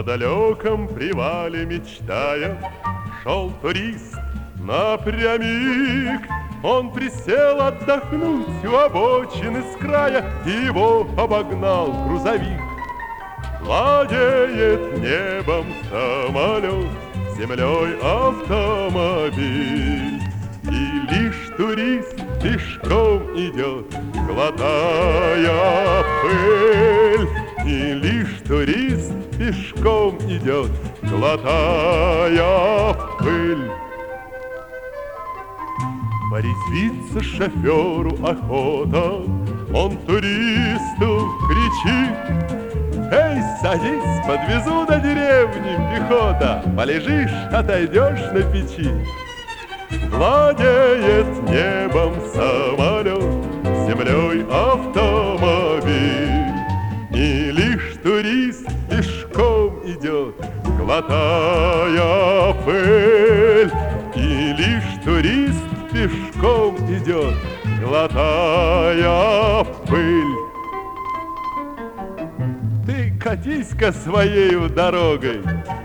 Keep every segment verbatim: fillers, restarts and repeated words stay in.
На далеком привале мечтая шел турист напрямик. Он присел отдохнуть у обочины с края, и его обогнал грузовик. Владеет небом самолет, землей автомобиль, и лишь турист пешком идет, глотая пыль. И лишь турист пешком идет, глотая пыль. Порезвиться шоферу охота, он туристу кричит: «Эй, садись, подвезу до деревни, пехота, полежишь, отойдешь на печи». Владеет небом самолет, землей автомобиль, и лишь турист пешком идет, глотая пыль. И лишь турист пешком идет, глотая пыль. Ты катись-ка своею дорогой,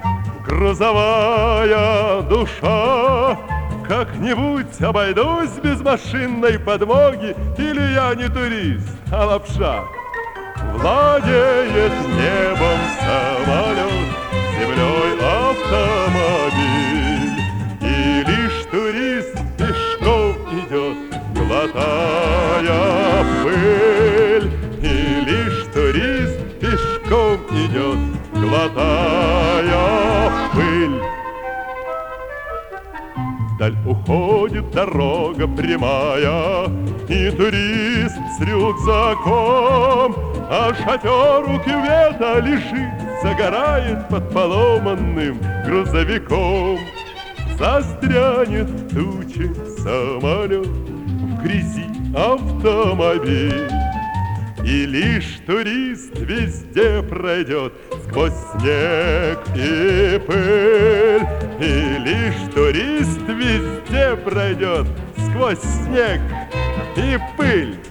грузовая душа. Как-нибудь обойдусь без машинной подмоги, или я не турист, а лапша. Владеет небом самолет, землей автомобиль, и лишь турист пешком идет, глотая пыль. И лишь турист пешком идет, глотая пыль. Вдаль уходит дорога прямая, и турист с рюкзаком, а шофер у кювета лежит, загорает под поломанным грузовиком. Застрянет в туче самолет, в грязи автомобиль, и лишь турист везде пройдет сквозь снег и пыль. И лишь турист везде пройдет сквозь снег и пыль.